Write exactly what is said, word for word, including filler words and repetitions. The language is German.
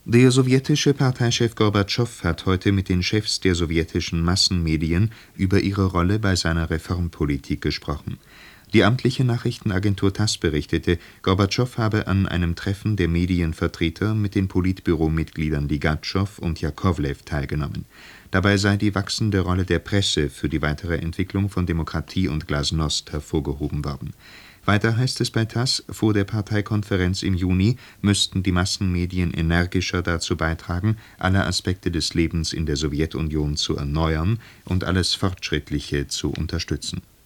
Der sowjetische Parteichef Gorbatschow hat heute mit den Chefs der sowjetischen Massenmedien über ihre Rolle bei seiner Reformpolitik gesprochen. Die amtliche Nachrichtenagentur TASS berichtete, Gorbatschow habe an einem Treffen der Medienvertreter mit den Politbüro-Mitgliedern Ligatschow und Jakovlew teilgenommen. Dabei sei die wachsende Rolle der Presse für die weitere Entwicklung von Demokratie und Glasnost hervorgehoben worden. Weiter heißt es bei TASS, vor der Parteikonferenz im Juni müssten die Massenmedien energischer dazu beitragen, alle Aspekte des Lebens in der Sowjetunion zu erneuern und alles Fortschrittliche zu unterstützen